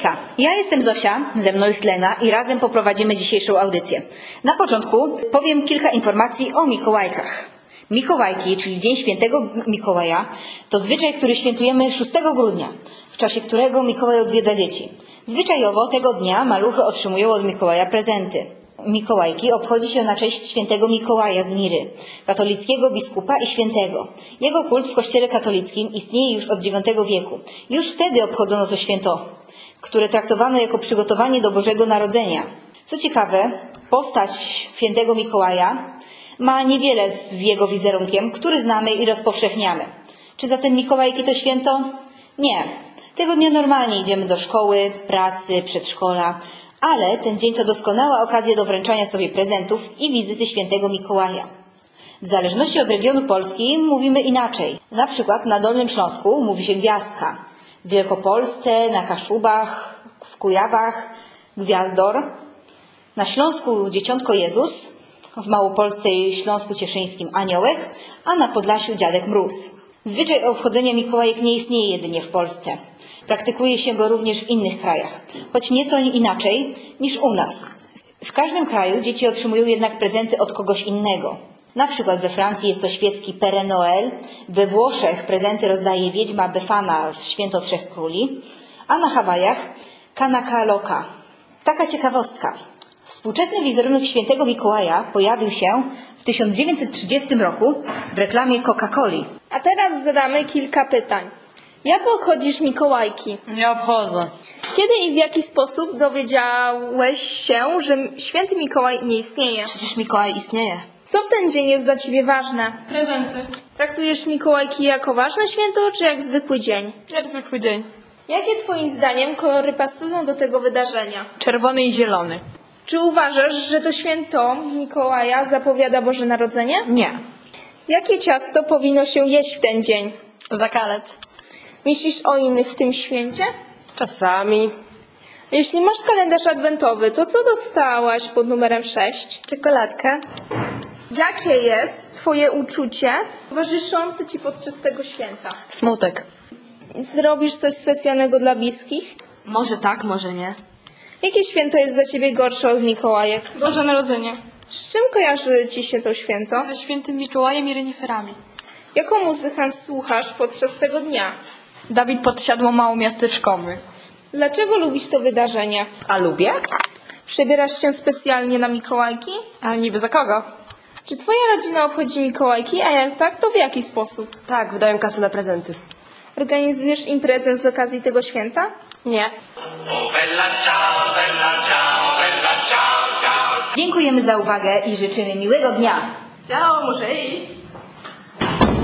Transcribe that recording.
Hejka, ja jestem Zosia, ze mną jest Lena i razem poprowadzimy dzisiejszą audycję. Na początku powiem kilka informacji o Mikołajkach. Mikołajki, czyli Dzień Świętego Mikołaja, to zwyczaj, który świętujemy 6 grudnia, w czasie którego Mikołaj odwiedza dzieci. Zwyczajowo tego dnia maluchy otrzymują od Mikołaja prezenty. Mikołajki obchodzi się na cześć świętego Mikołaja z Miry, katolickiego biskupa i świętego. Jego kult w kościele katolickim istnieje już od IX wieku. Już wtedy obchodzono to święto, które traktowano jako przygotowanie do Bożego Narodzenia. Co ciekawe, postać świętego Mikołaja ma niewiele z jego wizerunkiem, który znamy i rozpowszechniamy. Czy zatem Mikołajki to święto? Nie. Tego dnia normalnie idziemy do szkoły, pracy, przedszkola, ale ten dzień to doskonała okazja do wręczania sobie prezentów i wizyty świętego Mikołaja. W zależności od regionu Polski mówimy inaczej. Na przykład na Dolnym Śląsku mówi się gwiazdka, w Wielkopolsce, na Kaszubach, w Kujawach gwiazdor, na Śląsku Dzieciątko Jezus, w Małopolsce i Śląsku Cieszyńskim aniołek, a na Podlasiu dziadek Mróz. Zwyczaj obchodzenia Mikołajek nie istnieje jedynie w Polsce. Praktykuje się go również w innych krajach, choć nieco inaczej niż u nas. W każdym kraju dzieci otrzymują jednak prezenty od kogoś innego. Na przykład we Francji jest to świecki Père Noël, we Włoszech prezenty rozdaje wiedźma Befana w Święto Trzech Króli, a na Hawajach Kanaka Loka. Taka ciekawostka. Współczesny wizerunek świętego Mikołaja pojawił się w 1930 roku w reklamie Coca-Coli. A teraz zadamy kilka pytań. Jak obchodzisz Mikołajki? Nie obchodzę. Kiedy i w jaki sposób dowiedziałeś się, że święty Mikołaj nie istnieje? Przecież Mikołaj istnieje. Co w ten dzień jest dla ciebie ważne? Prezenty. Traktujesz Mikołajki jako ważne święto, czy jak zwykły dzień? Jak zwykły dzień. Jakie twoim zdaniem kolory pasują do tego wydarzenia? Czerwony i zielony. Czy uważasz, że to święto Mikołaja zapowiada Boże Narodzenie? Nie. Jakie ciasto powinno się jeść w ten dzień? Zakalec. Myślisz o innych w tym święcie? Czasami. Jeśli masz kalendarz adwentowy, to co dostałaś pod numerem 6? Czekoladkę. Jakie jest twoje uczucie towarzyszące ci podczas tego święta? Smutek. Zrobisz coś specjalnego dla bliskich? Może tak, może nie. Jakie święto jest dla ciebie gorsze od Mikołajek? Boże Narodzenie. Z czym kojarzy ci się to święto? Ze świętym Mikołajem i reniferami. Jaką muzykę słuchasz podczas tego dnia? Dawid Podsiadło małomiasteczkowy. Dlaczego lubisz to wydarzenie? A lubię? Przebierasz się specjalnie na Mikołajki? A niby za kogo? Czy twoja rodzina obchodzi Mikołajki, a jak tak, to w jaki sposób? Tak, wydają kasę na prezenty. Organizujesz imprezę z okazji tego święta? Nie. Dziękujemy za uwagę i życzymy miłego dnia. Ciao, muszę iść.